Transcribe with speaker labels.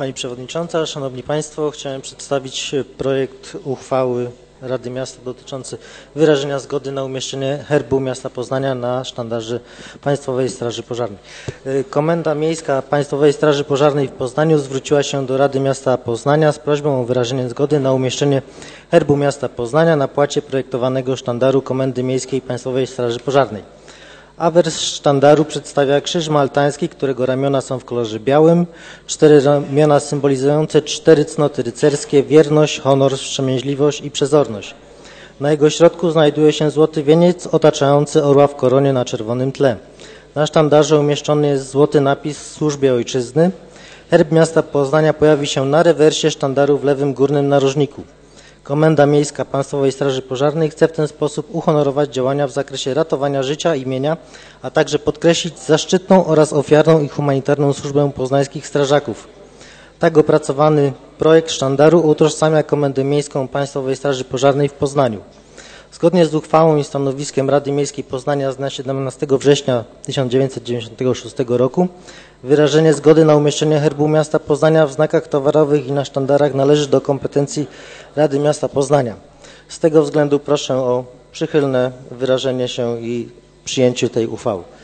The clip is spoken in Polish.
Speaker 1: Pani Przewodnicząca, Szanowni Państwo, chciałem przedstawić projekt uchwały Rady Miasta dotyczący wyrażenia zgody na umieszczenie herbu miasta Poznania na sztandarze Państwowej Straży Pożarnej. Komenda Miejska Państwowej Straży Pożarnej w Poznaniu zwróciła się do Rady Miasta Poznania z prośbą o wyrażenie zgody na umieszczenie herbu miasta Poznania na płacie projektowanego sztandaru Komendy Miejskiej Państwowej Straży Pożarnej. Awers sztandaru przedstawia krzyż maltański, którego ramiona są w kolorze białym, 4 ramiona symbolizujące 4 cnoty rycerskie: wierność, honor, wstrzemięźliwość i przezorność. Na jego środku znajduje się złoty wieniec otaczający orła w koronie na czerwonym tle. Na sztandarze umieszczony jest złoty napis w służbie ojczyzny. Herb miasta Poznania pojawi się na rewersie sztandaru w lewym górnym narożniku. Komenda Miejska Państwowej Straży Pożarnej chce w ten sposób uhonorować działania w zakresie ratowania życia i mienia, a także podkreślić zaszczytną oraz ofiarną i humanitarną służbę poznańskich strażaków. Tak opracowany projekt sztandaru utożsamia Komendę Miejską Państwowej Straży Pożarnej w Poznaniu. Zgodnie z uchwałą i stanowiskiem Rady Miejskiej Poznania z dnia 17 września 1996 roku wyrażenie zgody na umieszczenie herbu miasta Poznania w znakach towarowych i na sztandarach należy do kompetencji Rady Miasta Poznania. Z tego względu proszę o przychylne wyrażenie się i przyjęcie tej uchwały.